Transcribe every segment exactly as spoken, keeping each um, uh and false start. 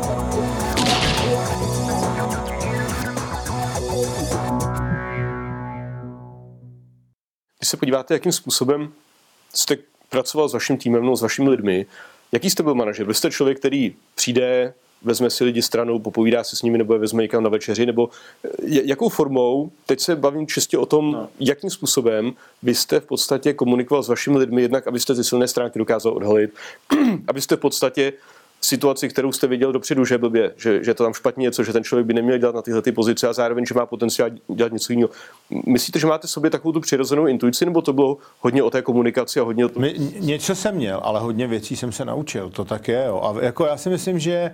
Když se podíváte, jakým způsobem jste pracoval s vaším týmem, no, s vašimi lidmi, jaký jste byl manažer? Vy jste člověk, který přijde, vezme si lidi stranou, popovídá se s nimi, nebo je vezme někam na večeři, nebo jakou formou, teď se bavím čistě o tom, no. jakým způsobem vy jste v podstatě komunikoval s vašimi lidmi, jednak abyste ty silné stránky dokázal odhalit, abyste v podstatě situaci, kterou jste viděl dopředu, že je blbě, že, že to tam špatně něco, že ten člověk by neměl dělat na tyhle ty pozice a zároveň, že má potenciál dělat něco jiného. Myslíte, že máte v sobě takovou tu přirozenou intuici, nebo to bylo hodně o té komunikaci a hodně o tom? My, něco jsem měl, ale hodně věcí jsem se naučil, to tak je. Jo. A jako já si myslím, že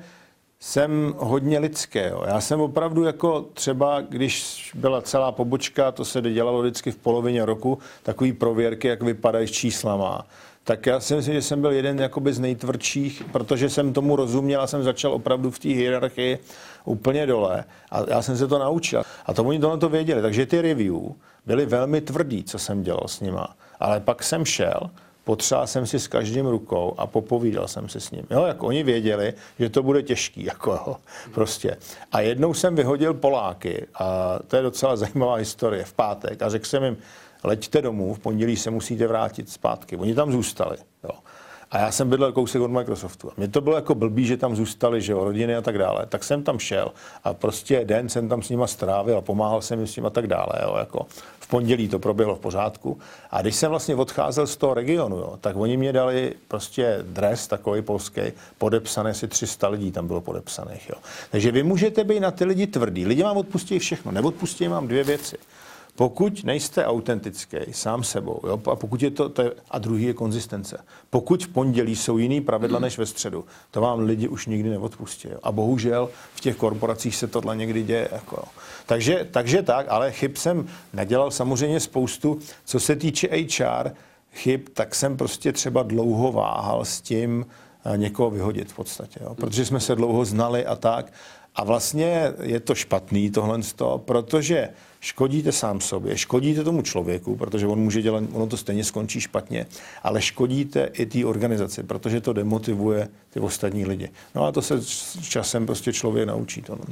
jsem hodně lidský. Jo. Já jsem opravdu jako třeba, když byla celá pobočka, to se dělalo vždycky v polovině roku, takový prověrky, jak vypadají s číslama. Tak já si myslím, že jsem byl jeden jakoby z nejtvrdších, protože jsem tomu rozuměl a jsem začal opravdu v té hierarchii úplně dole. A já jsem se to naučil. A to oni tohle to věděli. Takže ty review byly velmi tvrdý, co jsem dělal s nima. Ale pak jsem šel, potřál jsem si s každým rukou a popovídal jsem si s ním. Jo, jak oni věděli, že to bude těžký. Jako, jo, prostě. A jednou jsem vyhodil Poláky, a to je docela zajímavá historie, v pátek, a řekl jsem jim, leďte domů, v pondělí se musíte vrátit zpátky. Oni tam zůstali. Jo. A já jsem bydlel kousek od Microsoftu. A mně to bylo jako blbý, že tam zůstali, že jo, rodiny a tak dále. Tak jsem tam šel a prostě den jsem tam s nima strávil a pomáhal jsem jim s nimi a tak dále. Jo. Jako v pondělí to proběhlo v pořádku. A když jsem vlastně odcházel z toho regionu, jo, tak oni mě dali prostě dres takový polský, podepsané si tři sta lidí tam bylo podepsaných. Jo. Takže vy můžete být na ty lidi tvrdý. Lidi vám odpustí všechno, neodpustí vám dvě věci. Pokud nejste autentický sám sebou, jo, a pokud je to, to je, a druhý je konzistence. Pokud v pondělí jsou jiný pravidla než ve středu, to vám lidi už nikdy neodpustí. Jo. A bohužel v těch korporacích se tohle někdy děje. Jako, jo. Takže, takže tak, ale chyb jsem nedělal samozřejmě spoustu. Co se týče H R chyb, tak jsem prostě třeba dlouho váhal s tím někoho vyhodit v podstatě. Jo. Protože jsme se dlouho znali a tak. A vlastně je to špatný tohle, protože škodíte sám sobě, škodíte tomu člověku, protože on může dělat, ono to stejně skončí špatně, ale škodíte i té organizaci, protože to demotivuje ty ostatní lidi. No a to se s časem prostě člověk naučí. Tohle.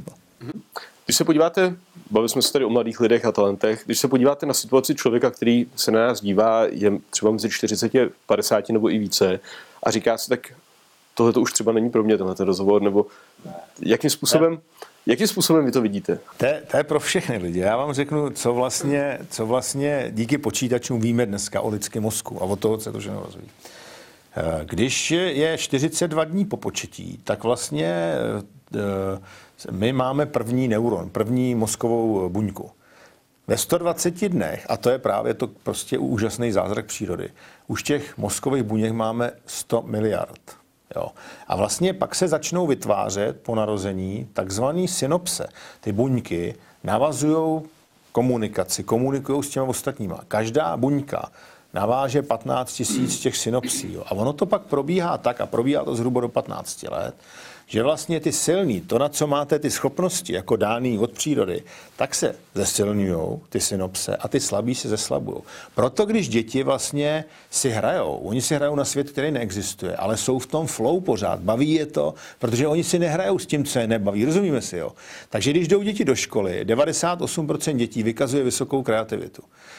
Když se podíváte, bavili jsme se tady o mladých lidech a talentech, když se podíváte na situaci člověka, který se na nás dívá, je třeba mezi čtyřiceti a padesáti nebo i více a říká si, tak tohle to už třeba není pro mě tenhle ten rozhovor, nebo jakým způsobem, jakým způsobem vy to vidíte? To je, to je pro všechny lidi. Já vám řeknu, co vlastně, co vlastně díky počítačům víme dneska o lidském mozku a o toho se to všechno rozvíjí. Když je čtyřicet dva dní po početí, tak vlastně my máme první neuron, první mozkovou buňku. Ve sto dvaceti dnech, a to je právě to prostě úžasný zázrak přírody, už těch mozkových buněk máme sto miliard. Jo. A vlastně pak se začnou vytvářet po narození takzvaný synopse. Ty buňky navazují komunikaci, komunikují s těmi ostatníma. Každá buňka naváže patnáct tisíc těch synopsí. Jo. A ono to pak probíhá tak, a probíhá to zhruba do patnácti let, že vlastně ty silný, to, na co máte ty schopnosti, jako dáný od přírody, tak se zesilňujou ty synopse a ty slabí se zeslabujou. Proto když děti vlastně si hrajou, oni si hrajou na svět, který neexistuje, ale jsou v tom flow pořád, baví je to, protože oni si nehrajou s tím, co je nebaví, rozumíme si, jo. Takže když jdou děti do školy, devadesát osm procent dětí vykazuje vysokou kreativitu.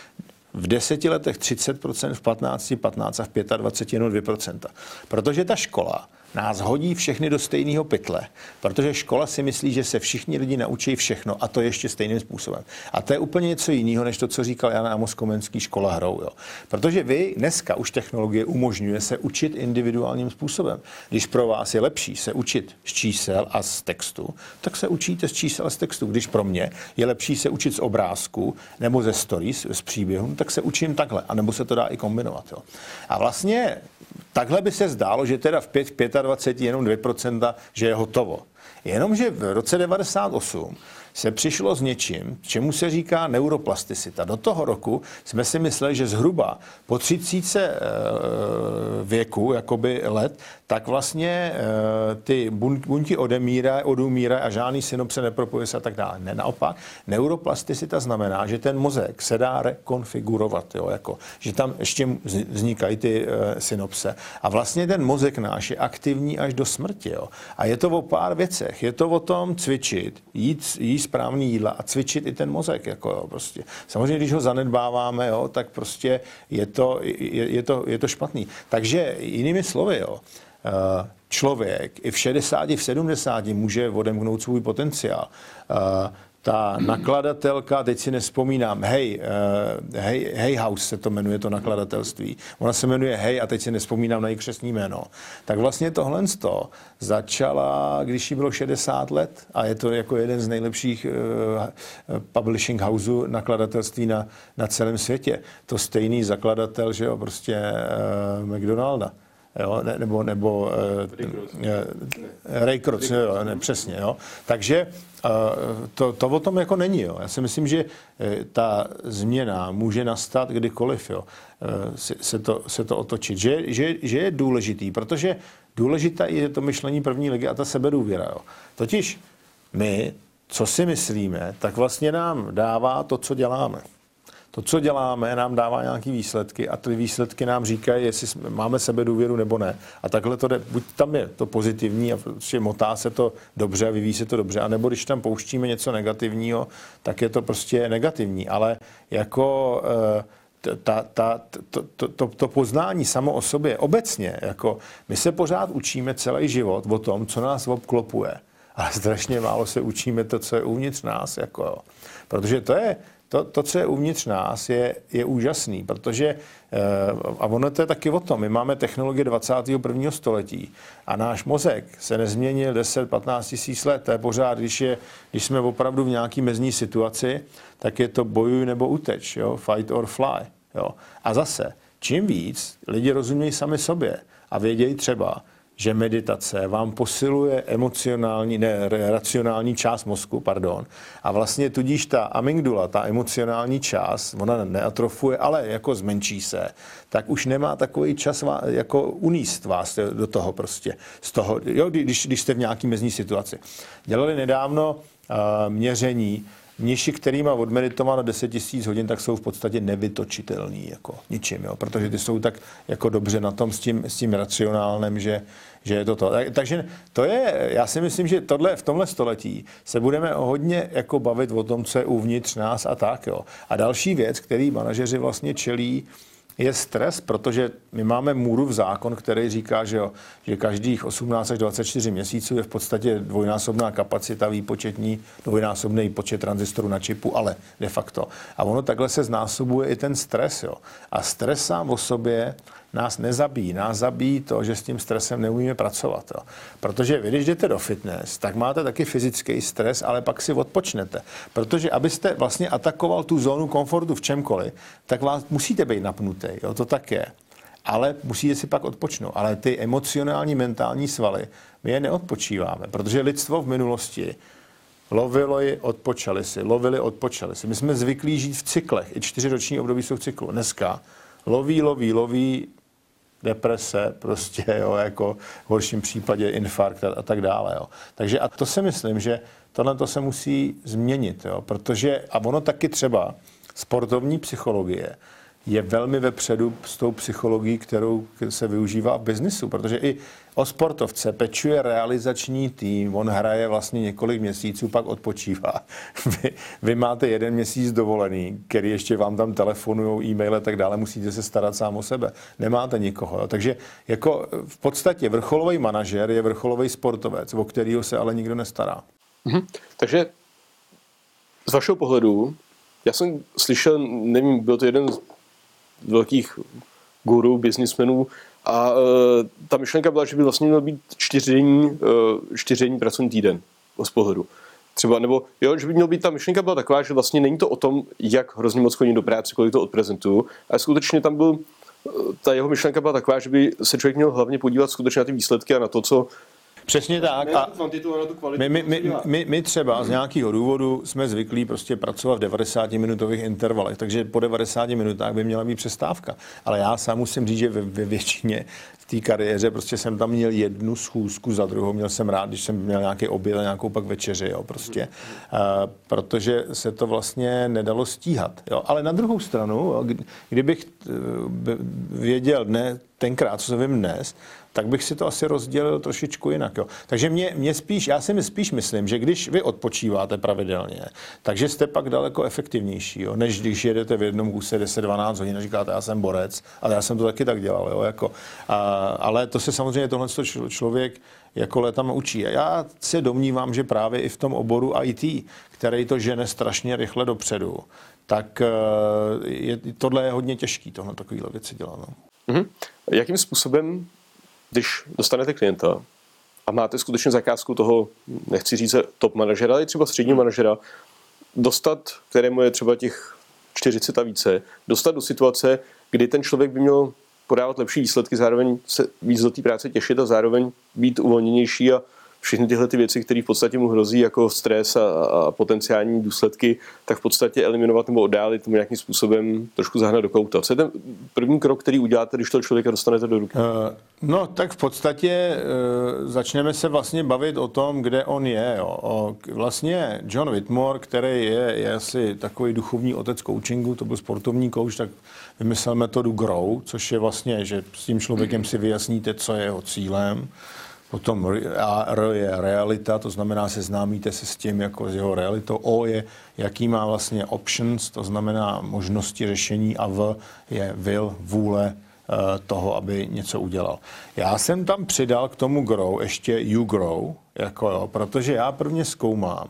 V deseti letech třicet procent, v patnácti patnáct a v dvaceti pěti jenom dvě procenta. Protože ta škola nás hodí všechny do stejného pytle. Protože škola si myslí, že se všichni lidi naučí všechno a to ještě stejným způsobem. A to je úplně něco jiného, než to, co říkal Jan Amos Komenský, škola hrou. Jo. Protože vy dneska už technologie umožňuje se učit individuálním způsobem. Když pro vás je lepší se učit z čísel a z textu, tak se učíte z čísel a z textu. Když pro mě je lepší se učit z obrázku nebo ze stories, z příběhu, tak se učím takhle. A nebo se to dá i kombinovat. Jo. A vlastně takhle by se zdálo, že teda v dvaceti pěti jenom dvě procenta, že je hotovo. Jenomže v roce devadesát osm se přišlo s něčím, čemu se říká neuroplasticita. Do toho roku jsme si mysleli, že zhruba po třicítce věku, jakoby let, tak vlastně ty buňky odemírají, odumírají a žádný synopse nepropojuje se a tak dále. Ne, naopak, neuroplasticita znamená, že ten mozek se dá rekonfigurovat, jo, jako, že tam ještě vznikají ty synopse. A vlastně ten mozek náš je aktivní až do smrti. Jo. A je to o pár věcí. věcech. Je to o tom cvičit, jít, jíst správný jídla a cvičit i ten mozek. Jako, jo, prostě. Samozřejmě, když ho zanedbáváme, jo, tak prostě je to, je, je, to, je to špatný. Takže jinými slovy, jo, člověk i v šedesáti, v sedmdesáti může odemknout svůj potenciál. Ta nakladatelka, teď si nespomínám, Hej, Hej, Hej House se to jmenuje, to nakladatelství. Ona se jmenuje Hej a teď si nespomínám na její křestní jméno. Tak vlastně tohle to začala, když jí bylo šedesát let a je to jako jeden z nejlepších uh, publishing houseů nakladatelství na, na celém světě. To stejný zakladatel, že jo, prostě uh, McDonalda. Jo, ne, nebo nebo uh, Ray Kroc, jo, ne, přesně, jo. Takže uh, to, to o tom jako není, jo. Já si myslím, že uh, ta změna může nastat kdykoliv, jo. Uh, se, se, to, se to otočit, že, že, že je důležitý, protože důležité je to myšlení první ligy a ta sebedůvěra, jo. Totiž my, co si myslíme, tak vlastně nám dává to, co děláme. To, co děláme, nám dává nějaké výsledky a ty výsledky nám říkají, jestli máme sebedůvěru nebo ne. A takhle to jde, buď tam je to pozitivní a prostě motá se to dobře, vyvíjí se to dobře, anebo když tam pouštíme něco negativního, tak je to prostě negativní. Ale jako ta, ta, to, to, to, to poznání samo o sobě obecně, jako my se pořád učíme celý život o tom, co nás obklopuje. Ale strašně málo se učíme to, co je uvnitř nás. Jako, protože to je To, to, co je uvnitř nás, je, je úžasný, protože, a ono to je taky o tom, my máme technologie dvacátého prvního století a náš mozek se nezměnil deset patnáct tisíc let, to je pořád, když, je, když jsme opravdu v nějaký mezní situaci, tak je to bojuj nebo uteč, jo? Fight or fly. Jo? A zase, čím víc lidi rozumějí sami sobě a vědějí třeba, že meditace vám posiluje emocionální, ne, racionální část mozku, pardon, a vlastně tudíž ta amygdala, ta emocionální část, ona neatrofuje, ale jako zmenší se, tak už nemá takový čas jako uníst vás do toho prostě, z toho, jo, když, když jste v nějaký mezní situaci. Dělali nedávno uh, měření, mniši, který má odmeditováno deset tisíc hodin, tak jsou v podstatě nevytočitelný jako ničím, jo? Protože ty jsou tak jako dobře na tom s tím, s tím racionálnem, že, že je to to. Tak, takže to je, já si myslím, že tohle, v tomhle století se budeme hodně jako bavit o tom, co je uvnitř nás a tak, jo. A další věc, který manažeři vlastně čelí, je stres, protože my máme Moorův zákon, který říká, že, jo, že každých osmnáct až dvacet čtyři měsíců je v podstatě dvojnásobná kapacita výpočetní, dvojnásobný počet tranzistorů na čipu, ale de facto. A ono takhle se znásobuje i ten stres. Jo. A stres sám o sobě nás nezabíjí. Nás zabíjí to, že s tím stresem neumíme pracovat. Jo. Protože vy, když jdete do fitness, tak máte taky fyzický stres, ale pak si odpočnete. Protože abyste vlastně atakoval tu zónu komfortu v čemkoliv, tak vás musíte být napnutý. Jo, to tak je. Ale musíte si pak odpočnout. Ale ty emocionální, mentální svaly, my je neodpočíváme. Protože lidstvo v minulosti lovilo ji, odpočali si, lovili, odpočali si. My jsme zvyklí žít v cyklech. I čtyřiroční období jsou v cyklu. Dneska loví, loví, loví, deprese, prostě, jo, jako v horším případě infarkt a, a tak dále. Jo. Takže a to si myslím, že tohle to se musí změnit, jo, protože, a ono taky třeba sportovní psychologie je velmi vepředu s tou psychologií, kterou se využívá v biznisu, protože i o sportovce pečuje realizační tým, on hraje vlastně několik měsíců, pak odpočívá. Vy, vy máte jeden měsíc dovolený, který ještě vám tam telefonujou, e-mail a tak dále, musíte se starat sám o sebe. Nemáte nikoho. Jo. Takže jako v podstatě vrcholový manažer je vrcholový sportovec, o kterého se ale nikdo nestará. Mhm. Takže z vašeho pohledu, já jsem slyšel, nevím, byl to jeden z velkých guru, biznismenů, a uh, ta myšlenka byla, že by vlastně měl být čtyřdenní, uh, čtyřdenní pracovní týden z pohledu. Třeba, nebo jo, že by měl být, ta myšlenka byla taková, že vlastně není to o tom, jak hrozně moc chodím do práce, kolik to odprezentuju, ale skutečně tam byl, ta jeho myšlenka byla taková, že by se člověk měl hlavně podívat skutečně na ty výsledky a na to, co přesně tak. A my, my, my, my, my třeba z nějakého důvodu jsme zvyklí prostě pracovat v devadesáti-minutových intervalech, takže po devadesáti minutách by měla být přestávka. Ale já sám musím říct, že ve, ve většině v té kariéře prostě jsem tam měl jednu schůzku za druhou. Měl jsem rád, když jsem měl nějaký oběd a nějakou pak večeři, jo, prostě. Uh, protože se to vlastně nedalo stíhat. Jo. Ale na druhou stranu, jo, kdybych věděl dne, tenkrát, co se vím dnes, tak bych si to asi rozdělil trošičku jinak. Jo. Takže mě, mě spíš, já si mi spíš myslím, že když vy odpočíváte pravidelně, takže jste pak daleko efektivnější, jo, než když jedete v jednom kuse deset dvanáct hodin a říkáte, já jsem borec, ale já jsem to taky tak dělal. Jo, jako. A, ale to se samozřejmě tohle člověk jako létama učí. A já se domnívám, že právě i v tom oboru í té, který to žene strašně rychle dopředu, tak je, tohle je hodně těžký, tohle takovýhle věci dělat. No. Mm-hmm. Jakým způsobem, když dostanete klienta a máte skutečně zakázku toho, nechci říct top manažera, ale třeba středního manažera, dostat, kterému je třeba těch čtyřicet a více, dostat do situace, kdy ten člověk by měl podávat lepší výsledky, zároveň se víc do té práce těšit a zároveň být uvolněnější a všechny tyhle ty věci, které v podstatě mu hrozí jako stres a, a potenciální důsledky, tak v podstatě eliminovat nebo oddálit tomu nějakým způsobem trošku zahnat do kouta. Co je ten první krok, který uděláte, když toho člověka dostanete do ruky? Uh, no, tak v podstatě uh, začneme se vlastně bavit o tom, kde on je. Jo. O, vlastně John Whitmore, který je, je asi takový duchovní otec coachingu, to byl sportovní coach, tak vymyslel metodu GROW, což je vlastně, že s tím člověkem si vyjasníte, co je jeho cílem. Potom R je realita, to znamená, seznámíte se s tím, jako s jeho realitou. O je, jaký má vlastně options, to znamená možnosti řešení, a V je will, vůle toho, aby něco udělal. Já jsem tam přidal k tomu grow ještě you grow, jako jo, protože já prvně zkoumám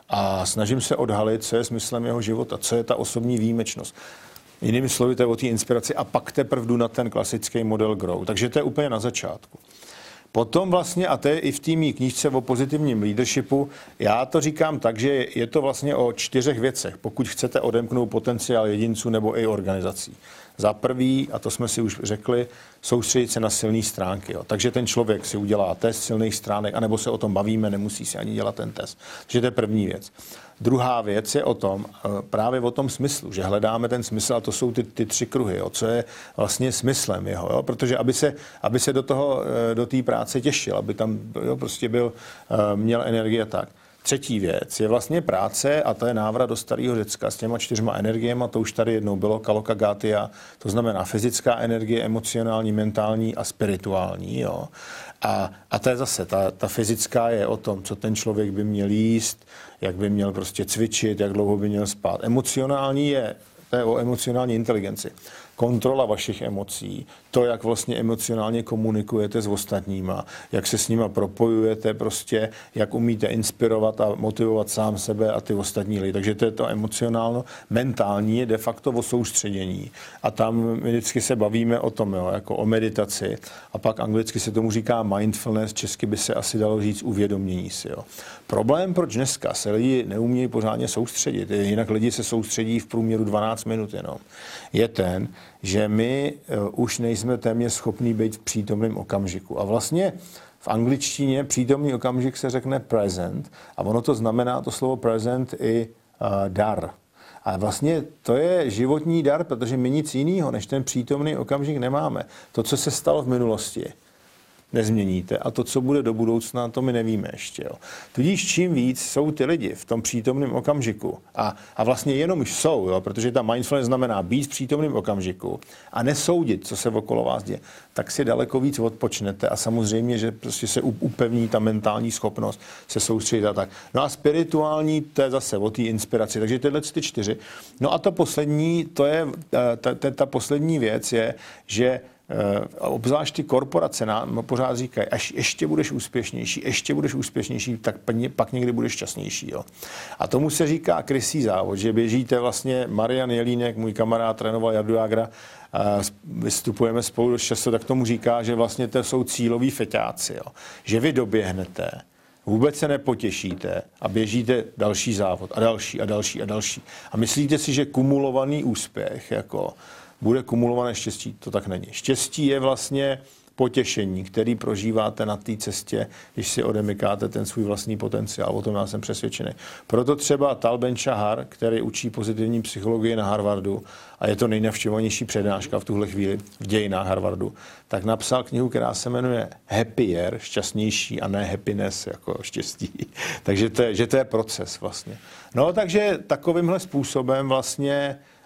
a snažím se odhalit, co je smyslem jeho života, co je ta osobní výjimečnost. Jinými slovy, to je o té inspiraci a pak teprve jdu na ten klasický model grow. Takže to je úplně na začátku. Potom vlastně, a to je i v té mý knížce o pozitivním leadershipu, já to říkám tak, že je to vlastně o čtyřech věcech, pokud chcete odemknout potenciál jedinců nebo i organizací. Za prvý, a to jsme si už řekli, soustředit se na silné stránky. Jo. Takže ten člověk si udělá test silných stránek, anebo se o tom bavíme, nemusí si ani dělat ten test. Takže to je první věc. Druhá věc je o tom, právě o tom smyslu, že hledáme ten smysl, a to jsou ty, ty tři kruhy, jo, co je vlastně smyslem jeho, jo, protože aby se, aby se do toho, do té práce těšil, aby tam jo, prostě byl, měl energie tak. Třetí věc je vlastně práce, a to je návrat do starého Řecka s těma čtyřma energiema, to už tady jednou bylo, kalokagatia, to znamená fyzická energie, emocionální, mentální a spirituální. Jo. A, a to je zase, ta, ta fyzická je o tom, co ten člověk by měl jíst, jak by měl prostě cvičit, jak dlouho by měl spát. Emocionální je, to je o emocionální inteligenci. Kontrola vašich emocí, to, jak vlastně emocionálně komunikujete s ostatníma, jak se s nima propojujete, prostě, jak umíte inspirovat a motivovat sám sebe a ty ostatní lidi. Takže to je to emocionálno. Mentální je de facto o soustředění. A tam my vždycky se bavíme o tom, jo, jako o meditaci. A pak anglicky se tomu říká mindfulness, česky by se asi dalo říct uvědomění si. Jo. Problém, proč dneska se lidi neumějí pořádně soustředit, jinak lidi se soustředí v průměru dvanáct minut jenom, je ten, že my uh, už nejsme téměř schopní být v přítomném okamžiku. A vlastně v angličtině přítomný okamžik se řekne present a ono to znamená to slovo present i uh, dar. A vlastně to je životní dar, protože my nic jiného než ten přítomný okamžik nemáme. To, co se stalo v minulosti, nezměníte. A to, co bude do budoucna, to my nevíme ještě. Jo. Tudíž čím víc jsou ty lidi v tom přítomném okamžiku a, a vlastně jenom už jsou, jo, protože ta mindfulness znamená být v přítomném okamžiku a nesoudit, co se okolo vás děje, tak si daleko víc odpočnete a samozřejmě, že prostě se upevní ta mentální schopnost se soustředit a tak. No a spirituální, to je zase o té inspiraci. Takže tyhle ty čtyři. No a ta poslední, to je, ta, ta, ta poslední věc je, že Uh, obzvlášť ty korporace nám pořád říkají, až ještě budeš úspěšnější, ještě budeš úspěšnější, tak pak někdy budeš šťastnější. Jo. A tomu se říká krysí závod, že běžíte vlastně, Marian Jelínek, můj kamarád, trénoval Jardu Jágra, uh, vystupujeme spolu dost často, tak tomu říká, že vlastně to jsou cíloví feťáci. Jo. Že vy doběhnete, vůbec se nepotěšíte a běžíte další závod a další a další a další. A myslíte si, že kumulovaný úspěch, jako bude kumulované štěstí, to tak není. Štěstí je vlastně potěšení, který prožíváte na té cestě, když si odemykáte ten svůj vlastní potenciál. O tom já jsem přesvědčený. Proto třeba Tal Ben-Shahar, který učí pozitivní psychologii na Harvardu a je to nejnavštěvovanější přednáška v tuhle chvíli v dějinách Harvardu, tak napsal knihu, která se jmenuje Happier, šťastnější a ne happiness, jako štěstí. Takže to je, že to je proces vlastně. No takže takovýmhle způsobem vlastně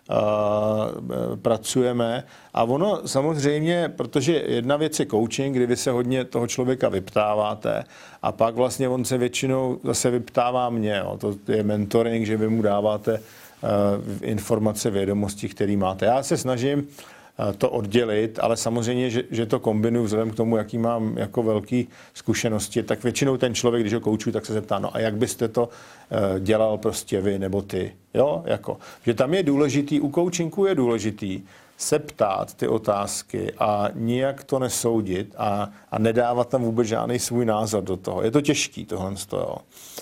pracujeme. A ono samozřejmě, protože jedna věc je coaching, kdy vy se hodně toho člověka vyptáváte a pak vlastně on se většinou zase vyptává mě. Jo. To je mentoring, že vy mu dáváte informace, vědomosti, které máte. Já se snažím to oddělit, ale samozřejmě, že, že to kombinuju vzhledem k tomu, jaký mám jako velký zkušenosti, tak většinou ten člověk, když ho koučuju, tak se zeptá, no a jak byste to dělal prostě vy nebo ty, jo, jako, že tam je důležitý, u coachingu je důležitý se ptát ty otázky a nijak to nesoudit a, a nedávat tam vůbec žádný svůj názor do toho. Je to těžký tohle, jo.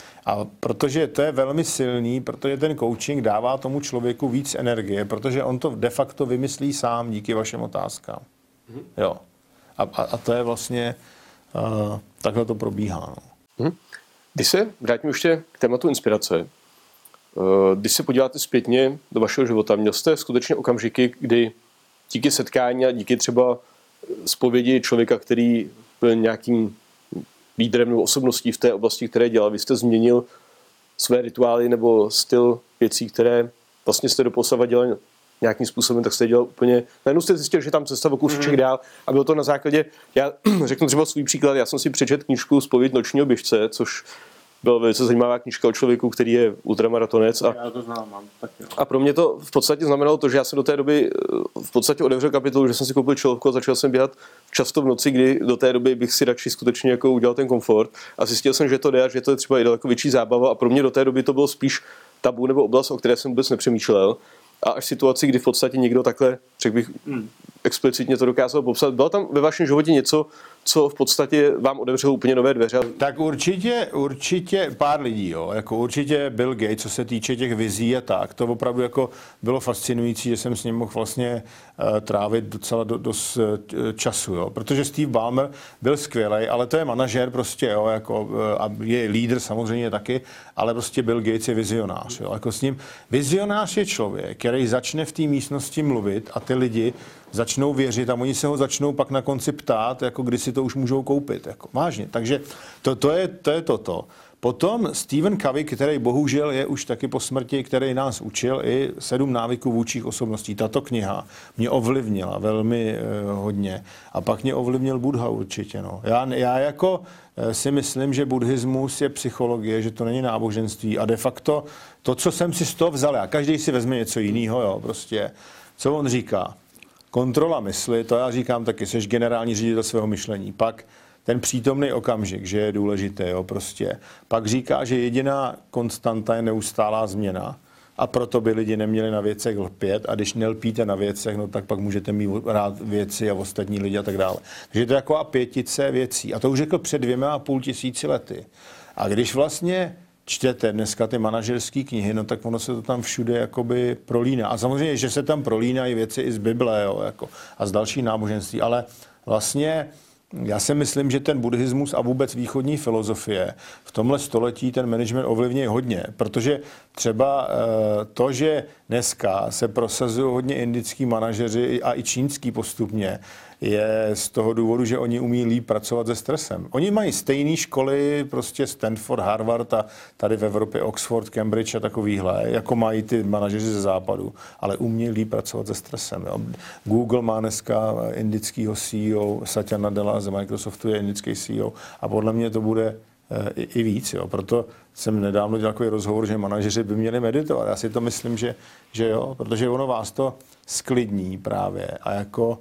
A protože to je velmi silný, protože ten coaching dává tomu člověku víc energie, protože on to de facto vymyslí sám díky vašim otázkám. Mm-hmm. Jo. A, a, a to je vlastně, uh, takhle to probíhá. No. Mm-hmm. Když se vrátím ještě k tématu inspirace, uh, když se podíváte zpětně do vašeho života, měl jste skutečně okamžiky, kdy díky setkání a díky třeba zpovědi člověka, který byl nějakým lídrem nebo osobností v té oblasti, které dělal, vy jste změnil své rituály nebo styl věcí, které vlastně jste doposava dělali nějakým způsobem, tak jste dělal úplně... Najednou jste zjistil, že tam cesta o kousíček dál a bylo to na základě... Já řeknu třeba svůj příklad, já jsem si přečetl knížku Zpověď nočního běžce, což byla velice zajímavá knížka o člověku, který je ultramaratonec. A, já to znám, mám taky. A pro mě to v podstatě znamenalo to, že já jsem do té doby v podstatě otevřel kapitolu, že jsem si koupil čelovku a začal jsem běhat často v noci, kdy do té doby bych si radši skutečně jako udělal ten komfort. A zjistil jsem, že to jde a že to je třeba i daleko větší zábava. A pro mě do té doby to bylo spíš tabu nebo oblast, o které jsem vůbec nepřemýšlel. A až situaci, kdy v podstatě někdo takhle, řekl bych, hmm. explicitně to dokázal popsat. Bylo tam ve vašem životě něco, co v podstatě vám otevřelo úplně nové dveře? Tak určitě, určitě pár lidí, jo. Jako určitě Bill Gates, co se týče těch vizí a tak. To opravdu jako bylo fascinující, že jsem s ním mohl vlastně uh, trávit docela do, dost uh, času, jo. Protože Steve Ballmer byl skvělej, ale to je manažer prostě, jo, jako, uh, a je lídr samozřejmě taky, ale prostě Bill Gates je vizionář, jo. Jako s ním vizionář je člověk, který začne v té místnosti mluvit a ty lidi začnou věřit a oni se ho začnou pak na konci ptát, jako kdy si to už můžou koupit. Jako, vážně. Takže to, to, je, to je toto. Potom Stephen Covey, který bohužel je už taky po smrti, který nás učil i sedm návyků vůdčích osobností. Tato kniha mě ovlivnila velmi eh, hodně. A pak mě ovlivnil Buddha určitě. No. Já, já jako eh, si myslím, že buddhismus je psychologie, že to není náboženství a de facto to, co jsem si z toho vzal, a každý si vezme něco jiného, jo, prostě. Co on říká? Kontrola mysli, to já říkám taky, jsi generální ředitel svého myšlení. Pak ten přítomný okamžik, že je důležité, jo, prostě. Pak říká, že jediná konstanta je neustálá změna a proto by lidi neměli na věcech lpět a když nelpíte na věcech, no tak pak můžete mít rád věci a ostatní lidi a tak dále. Takže to je taková pětice věcí. A to už řekl před dvěma a půl tisíci lety. A když vlastně čtete dneska ty manažerské knihy, no tak ono se to tam všude jakoby prolíná. A samozřejmě, že se tam prolínají věci i z Bible, jo, jako, a z dalších náboženství, ale vlastně já si myslím, že ten buddhismus a vůbec východní filozofie v tomhle století ten management ovlivňuje hodně, protože třeba to, že dneska se prosazují hodně indický manažeři a i čínský postupně, je z toho důvodu, že oni umí líp pracovat se stresem. Oni mají stejné školy, prostě Stanford, Harvard a tady v Evropě Oxford, Cambridge a takovýhle, jako mají ty manažeři ze západu, ale umí líp pracovat se stresem. Jo. Google má dneska indického C E O, Satya Nadella ze Microsoftu je indický C E O a podle mě to bude i, i víc. Jo. Proto jsem nedávno dělal takový rozhovor, že manažeři by měli meditovat. Já si to myslím, že, že jo, protože ono vás to sklidní právě a jako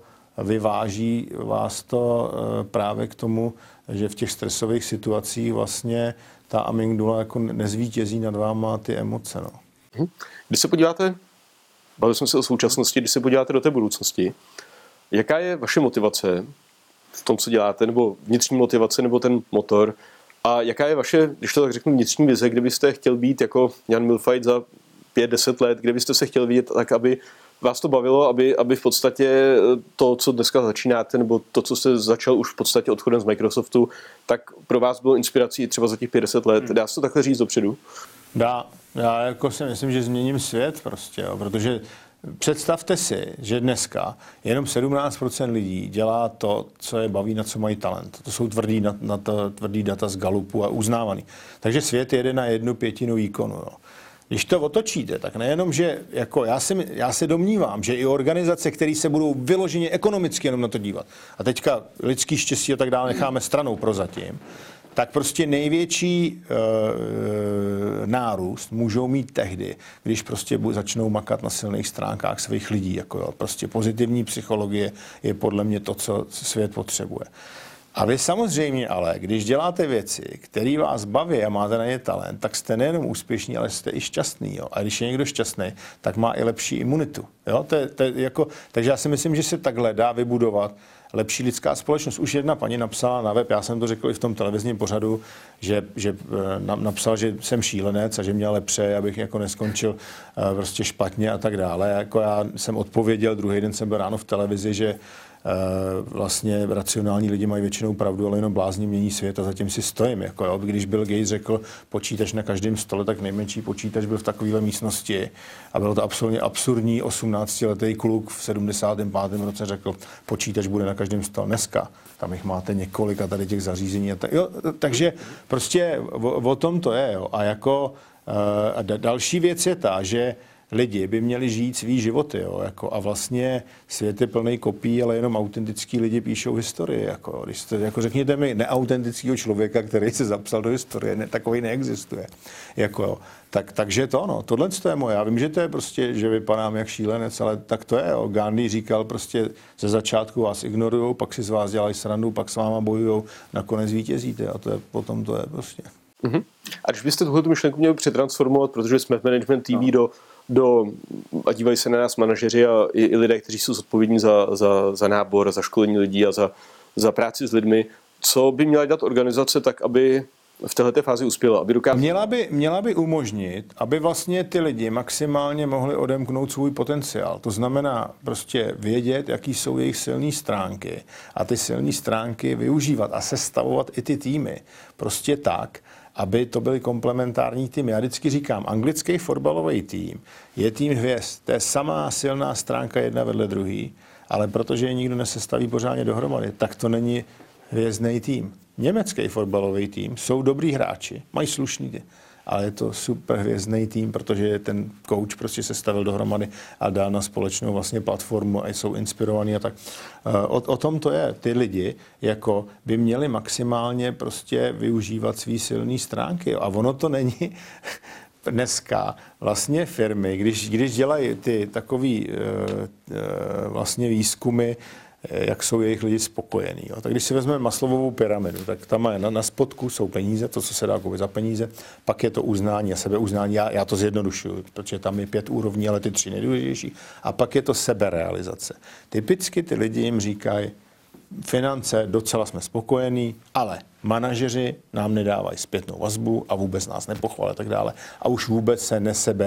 vyváží vás to právě k tomu, že v těch stresových situacích vlastně ta amygdala jako nezvítězí nad váma ty emoce. No. Když se podíváte, bavili jsme se o současnosti, když se podíváte do té budoucnosti, jaká je vaše motivace v tom, co děláte, nebo vnitřní motivace, nebo ten motor, a jaká je vaše, když to tak řeknu, vnitřní vize, kde byste chtěl být jako Jan Mühlfeit za pět deset let, kde byste se chtěl vidět tak, aby vás to bavilo, aby, aby v podstatě to, co dneska začínáte, nebo to, co jste začal už v podstatě odchodem z Microsoftu, tak pro vás bylo inspirací třeba za těch pět deset let. Dá se to takhle říct dopředu? Dá. Já jako si myslím, že změním svět prostě, jo, protože představte si, že dneska jenom sedmnáct procent lidí dělá to, co je baví, na co mají talent. To jsou tvrdý, na, na to, tvrdý data z Gallupu a uznávaný. Takže svět jede na jednu pětinu výkonu. Jo. Když to otočíte, tak nejenom, že jako já, si, já se domnívám, že i organizace, které se budou vyloženě ekonomicky jenom na to dívat, a teďka lidský štěstí a tak dále necháme stranou prozatím, tak prostě největší e, nárůst můžou mít tehdy, když prostě začnou makat na silných stránkách svých lidí. Jako jo. Prostě pozitivní psychologie je podle mě to, co svět potřebuje. A vy samozřejmě ale, když děláte věci, které vás baví a máte na ně talent, tak jste nejenom úspěšní, ale jste i šťastný. Jo? A když je někdo šťastný, tak má i lepší imunitu. Jo? To je, to je jako, takže já si myslím, že se takhle dá vybudovat lepší lidská společnost. Už jedna paní napsala na web, já jsem to řekl i v tom televizním pořadu, že, že napsal, že jsem šílenec a že mě ale přeje, abych jako neskončil prostě špatně a tak dále. Jako já jsem odpověděl, druhý den jsem byl ráno v televizi, že vlastně racionální lidi mají většinou pravdu, ale jenom blázni mění svět a zatím si stojím. Jako jo. Když Bill Gates řekl počítač na každém stole, tak nejmenší počítač byl v takovéhle místnosti a bylo to absolutně absurdní. osmnáctiletý kluk v sedmdesátém pátém roce řekl, počítač bude na každém stole. Dneska tam jich máte několik a tady těch zařízení. A tak, jo, takže prostě o, o tom to je. Jo. A jako a další věc je ta, že lidi by měli žít svý životy, jo, jako, a vlastně svět je plný kopií, ale jenom autentický lidi píšou historii. Jako, když jste, jako řekněte mi neautentického člověka, který se zapsal do historie, ne, takový neexistuje. Jako, jo. Tak, takže to no, tohle je moje. Já vím, že to je prostě, že vypadám jak šílenec, ale tak to je. Jo. Gandhi říkal prostě ze začátku vás ignorujou, pak si z vás dělají srandu, pak s váma bojujou, nakonec vítězíte a to je, potom to je prostě. Uh-huh. A když byste tuhle myšlenku měli přetransformovat, protože jsme v Management T V no. do do, a dívají se na nás manažeři a i, i lidé, kteří jsou zodpovědní za, za, za nábor, za školení lidí a za, za práci s lidmi. Co by měla dělat organizace tak, aby v této fázi uspěla? Aby dokázala... měla, by, měla by umožnit, aby vlastně ty lidi maximálně mohli odemknout svůj potenciál. To znamená prostě vědět, jaký jsou jejich silné stránky a ty silné stránky využívat a sestavovat i ty týmy. Prostě tak, aby to byly komplementární týmy. Já vždycky říkám, anglický fotbalový tým je tým hvězd. To je samá silná stránka jedna vedle druhý, ale protože je nikdo nesestaví pořádně dohromady, tak to není hvězdný tým. Německý fotbalový tým jsou dobrý hráči, mají slušný, ale je to super hvězdný tým, protože ten coach prostě sestavil dohromady a dal na společnou vlastně platformu a jsou inspirovaní a tak. O, o tom to je. Ty lidi jako by měli maximálně prostě využívat svý silné stránky. A ono to není dneska vlastně firmy, když, když dělají ty takový vlastně výzkumy, jak jsou jejich lidi spokojení. Jo. Tak když si vezmeme Maslowovou pyramidu, tak tam je na, na spodku jsou peníze, to, co se dá koupit za peníze, pak je to uznání a sebeuznání, já, já to zjednodušuju, protože tam je pět úrovní, ale ty tři nejdůležitější, a pak je to seberealizace. Typicky ty lidi jim říkají, finance, docela jsme spokojení, ale manažeři nám nedávají zpětnou vazbu a vůbec nás nepochválí a tak dále. A už vůbec se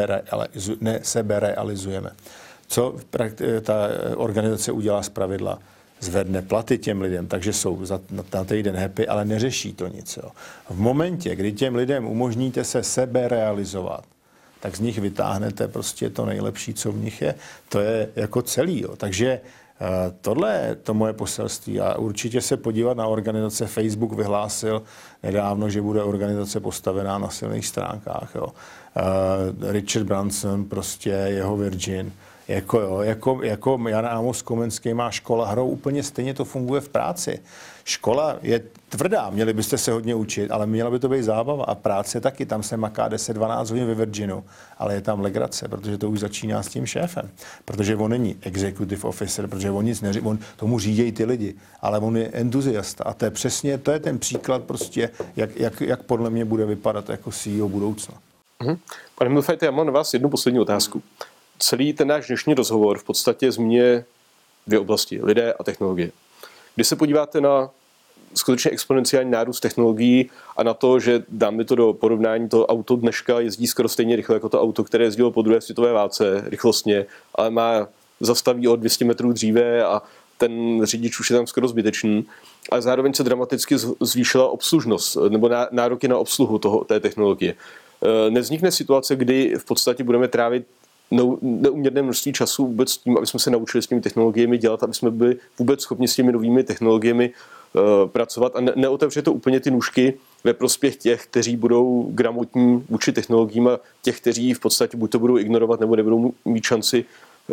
neseberealizujeme. Co ta organizace udělá zpravidla? Zvedne platy těm lidem, takže jsou za, na týden happy, ale neřeší to nic. Jo. V momentě, kdy těm lidem umožníte se sebe realizovat, tak z nich vytáhnete prostě to nejlepší, co v nich je. To je jako celý. Jo. Takže uh, tohle je to moje poselství. A určitě se podívat na organizace. Facebook vyhlásil nedávno, že bude organizace postavená na silných stránkách. Jo. Uh, Richard Branson, prostě jeho Virgin, Jako, jo, jako, jako Jan Amos Komenský má škola hrou, úplně stejně to funguje v práci. Škola je tvrdá, měli byste se hodně učit, ale měla by to být zábava a práce taky, tam se maká deset dvanáct hodin ve Virginu, ale je tam legrace, protože to už začíná s tím šéfem, protože on není executive officer, protože on nic neří, on tomu řídějí ty lidi, ale on je entuziasta a to je přesně, to je ten příklad prostě, jak, jak, jak podle mě bude vypadat jako C E O budoucna. Mhm. Pane Mühlfeite, já mám na vás jednu poslední otázku. Celý ten náš dnešní rozhovor v podstatě zmiňuje dvě oblasti, lidé a technologie. Když se podíváte na skutečně exponenciální nárůst technologií a na to, že dáme to do porovnání, to auto dneška jezdí skoro stejně rychle jako to auto, které jezdilo po druhé světové válce rychlostně, ale má zastaví o dvě stě metrů dříve a ten řidič už je tam skoro zbytečný. Ale zároveň se dramaticky zvýšila obslužnost nebo nároky na obsluhu toho, té technologie. Nevznikne situace, kdy v podstatě budeme trávit neuměrné množství času vůbec tím, aby jsme se naučili s těmi technologiemi dělat, aby jsme byli vůbec schopni s těmi novými technologiemi uh, pracovat a ne- neotevře to úplně ty nůžky ve prospěch těch, kteří budou gramotní vůči technologiím a těch, kteří v podstatě buď to budou ignorovat, nebo nebudou mít šanci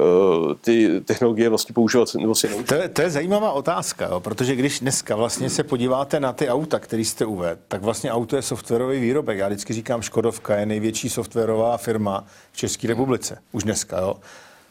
ty technologie vlastně používat nebo si naučit? To je, to je zajímavá otázka, jo, protože když dneska vlastně se podíváte na ty auta, který jste uvedl, tak vlastně auto je softwarový výrobek. Já vždycky říkám, Škodovka je největší softwarová firma v České republice. Už dneska, jo.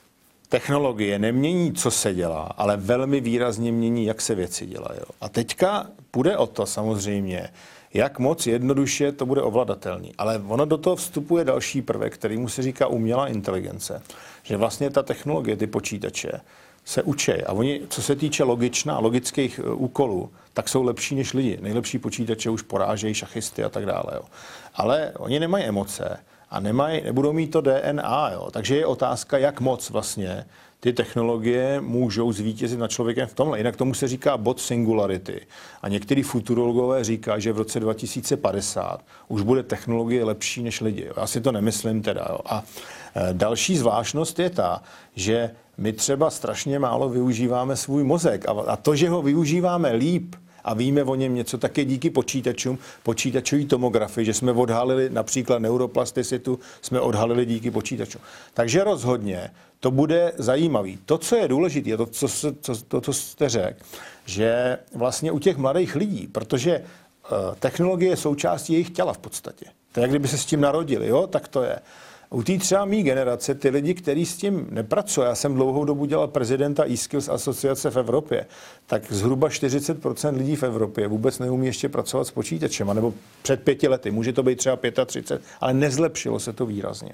Technologie nemění, co se dělá, ale velmi výrazně mění, jak se věci dělají. Jo. A teďka půjde o to samozřejmě, jak moc jednoduše to bude ovladatelný. Ale ono do toho vstupuje další prvek, který mu se říká umělá inteligence. Že vlastně ta technologie, ty počítače, se učí. A oni, co se týče logična, logických úkolů, tak jsou lepší než lidi. Nejlepší počítače už porážejí šachisty a tak dále. Jo. Ale oni nemají emoce a nemají, nebudou mít to D N A. Jo. Takže je otázka, jak moc vlastně ty technologie můžou zvítězit nad člověkem v tomhle. Jinak tomu se říká bod singularity. A některý futurologové říkají, že v roce dva tisíce padesát už bude technologie lepší než lidi. Jo. Já si to nemyslím teda. Jo. A další zvláštnost je ta, že my třeba strašně málo využíváme svůj mozek. A to, že ho využíváme líp a víme o něm něco, také díky počítačům, počítačové tomografii, že jsme odhalili například neuroplasticitu, jsme odhalili díky počítačům. Takže rozhodně to bude zajímavý. To, co je důležité, je to, co, co, to, co jste řekl, že vlastně u těch mladých lidí, protože uh, technologie je součástí jejich těla v podstatě. To je, jak kdyby se s tím narodili, jo, tak to je. U té třeba mý generace, ty lidi, kteří s tím nepracují, já jsem dlouhou dobu dělal prezidenta e-skills asociace v Evropě, tak zhruba čtyřicet procent lidí v Evropě vůbec neumí ještě pracovat s počítačem, nebo před pěti lety, může to být třeba třicet pět, ale nezlepšilo se to výrazně.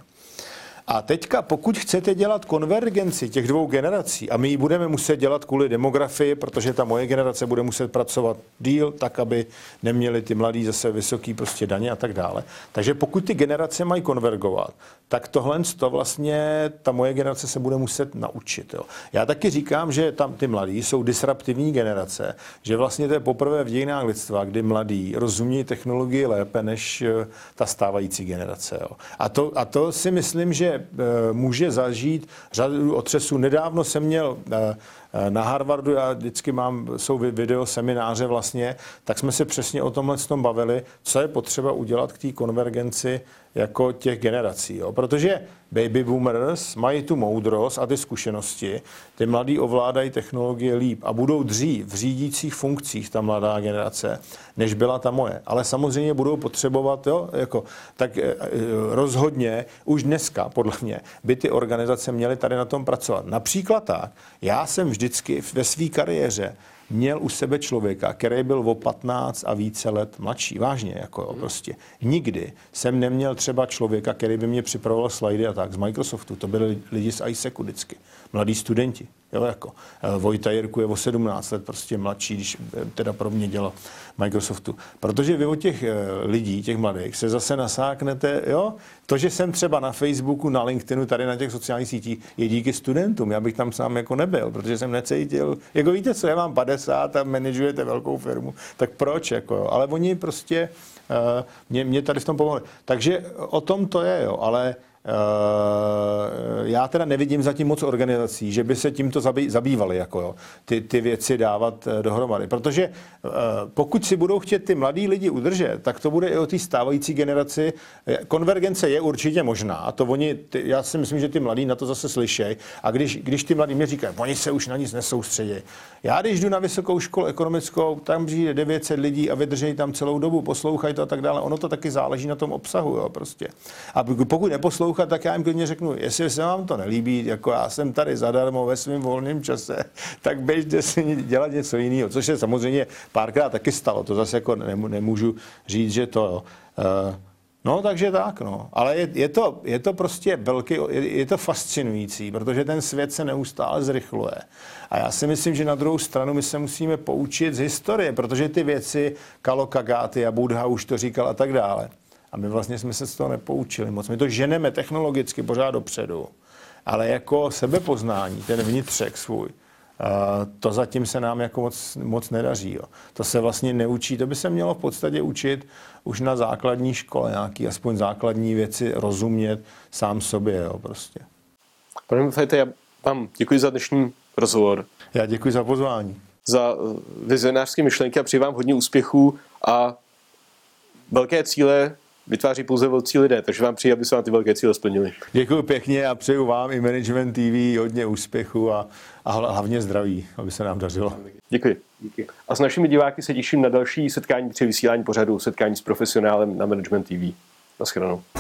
A teďka, pokud chcete dělat konvergenci těch dvou generací, a my ji budeme muset dělat kvůli demografii, protože ta moje generace bude muset pracovat díl, tak, aby neměli ty mladí zase vysoký prostě daně a tak dále. Takže pokud ty generace mají konvergovat, tak tohle to vlastně ta moje generace se bude muset naučit. Jo. Já taky říkám, že tam ty mladí jsou disruptivní generace, že vlastně to je poprvé v dějinách lidstva, kdy mladí rozumí technologii lépe než ta stávající generace. Jo. A, to, a to si myslím, že může zažít řadu otřesů. Nedávno jsem měl na Harvardu, já vždycky mám, jsou video semináře vlastně, tak jsme se přesně o tomhle s tom bavili, co je potřeba udělat k té konvergenci jako těch generací. Jo. Protože baby boomers mají tu moudrost a ty zkušenosti, ty mladí ovládají technologie líp a budou dřív v řídících funkcích ta mladá generace, než byla ta moje. Ale samozřejmě budou potřebovat, jo, jako, tak rozhodně už dneska, podle mě, by ty organizace měly tady na tom pracovat. Například tak, já jsem vždycky ve své kariéře měl u sebe člověka, který byl o patnáct a více let mladší. Vážně, jako jo, prostě. Nikdy jsem neměl třeba člověka, který by mě připravoval slajdy a tak z Microsoftu. To byli lidi z ISECu vždycky. Mladí studenti. Jo, jako. Vojta Jirku je o sedmnáct let prostě mladší, když teda pro mě dělal Microsoftu. Protože vy od těch lidí, těch mladých, se zase nasáknete, jo? To, že jsem třeba na Facebooku, na LinkedInu, tady na těch sociálních sítích, je díky studentům. Já bych tam sám jako nebyl, protože jsem necítil, jako víte co, já mám padesát a manažujete velkou firmu, tak proč, jako jo? Ale oni prostě uh, mě, mě tady v tom pomohli. Takže o tom to je, jo, ale Uh, já teda nevidím zatím moc organizací, že by se tímto zabý, zabývali, jako jo, ty, ty věci dávat uh, dohromady. Protože uh, pokud si budou chtět ty mladí lidi udržet, tak to bude i o té stávající generaci. Konvergence je určitě možná. A to oni, ty, já si myslím, že ty mladí na to zase slyšejí. A když, když ty mladí mě říkají, oni se už na nic nesoustředí. Já když jdu na vysokou školu ekonomickou, tam přijde devět set lidí a vydržejí tam celou dobu, poslouchají to a tak dále. Ono to taky záleží na tom obsahu, jo, prostě. A pokud neposlouchají, tak já jim klidně řeknu, jestli se vám to nelíbí, jako já jsem tady zadarmo ve svém volném čase, tak běžte si dělat něco jiného, což se samozřejmě párkrát taky stalo, to zase jako nemůžu říct, že to, jo. No, takže tak, no. Ale je, je, to, je to prostě velký, je, je to fascinující, protože ten svět se neustále zrychluje. A já si myslím, že na druhou stranu my se musíme poučit z historie, protože ty věci, Kalo Kagáty a Buddha už to říkal a tak dále. A my vlastně jsme se z toho nepoučili moc. My to ženeme technologicky pořád dopředu, ale jako sebepoznání, ten vnitřek svůj, to zatím se nám jako moc, moc nedaří. Jo. To se vlastně neučí. To by se mělo v podstatě učit už na základní škole, nějaký aspoň základní věci rozumět sám sobě. Jo, prostě. Pane Mufajte, já vám děkuji za dnešní rozhovor. Já děkuji za pozvání. Za vizionářské myšlenky a přeji vám hodně úspěchů a velké cíle vytváří pouze velcí lidé, takže vám přeji, aby se vám ty velké cíle splnili. Děkuji pěkně a přeju vám i Management T V hodně úspěchu a, a hlavně zdraví, aby se nám dařilo. Děkuji. Díky. A s našimi diváky se těším na další setkání při vysílání pořadu, setkání s profesionálem na Management T V. Naschledanou.